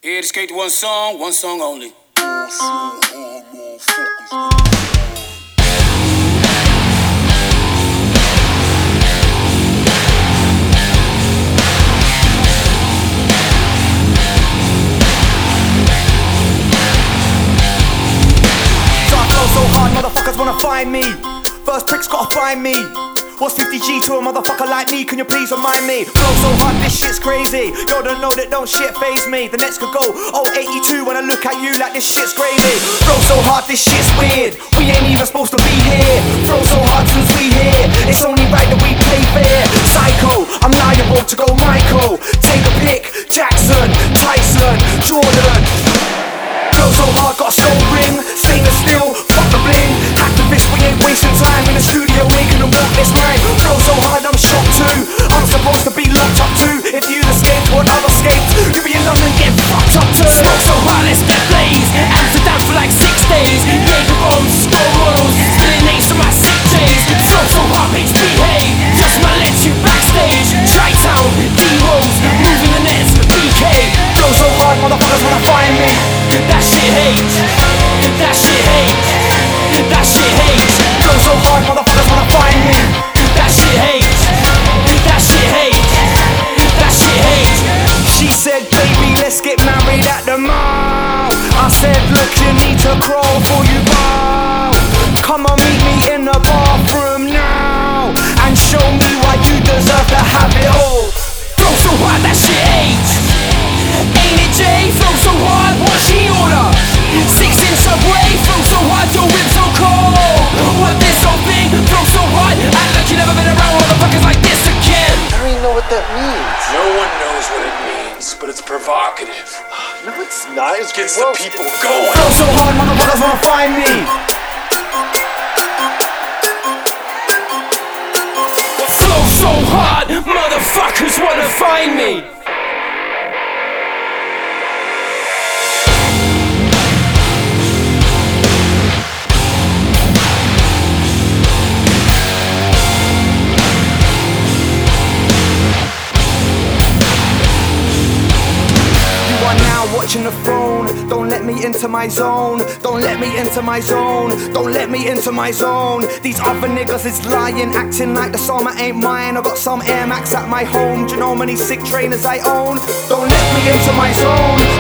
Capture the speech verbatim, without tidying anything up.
Here to skate to one song, one song only. So hard, motherfuckers wanna find me. First pricks gotta find me. What's fifty G to a motherfucker like me? Can you please remind me? Flow so hard, this shit's crazy. Yo, don't know that don't shit faze me. The next could go oh eighty-two when I look at you like this shit's crazy. Flow so hard, this shit's weird. We ain't even supposed to be here. Flow so hard since we here. It's only right that we play fair. Psycho, I'm liable to go Michael. Take a pick, Jackson, Tyson, Jordan. Flow so hard, got a soul ring. Stainless steel, fuck the bling. Activists, we ain't wasting time in the studio making them walk this line. Flow so hard, I'm shocked too. I'm supposed to be locked up too. If you escaped, what other escaped? You be in London, get fucked up too. Smoke so hard, let's get blaze. Amsterdam for like six days. Jaeger bombs, skull rolls, spilling names to my sick days. Flow so hard, makes behave. Just my let you backstage. Tri-town, D-Rose, moving the nets, B K. Flow so hard, motherfuckers wanna find me. That shit hate. That shit hate. That shit hate. Flow so hard, motherfuckers wanna find me. That shit hate. That shit hate. That shit hate. She said, baby, let's get married at the mall. I said, look, you need to crawl before you bow. Come on, meet me in the bathroom now and show me why you deserve to have it all. Flow so hard, that shit hate. Ain't it Jay? Flow so hard, what she order? Six in Subway, flow so hard, your whip so cold. What this whole thing? Flow so hard, act like you never been around motherfuckers like this again. I don't even know what that means. No one knows what it means, but it's provocative. No, it's not. It gets the people going. Flow so hard, motherfuckers wanna find me. Flow so hard, motherfuckers wanna find me. Watching the throne, don't let me into my zone. Don't let me into my zone. Don't let me into my zone. These other niggas is lying, acting like the summer ain't mine. I got some Air Max at my home. Do you know how many sick trainers I own? Don't let me into my zone.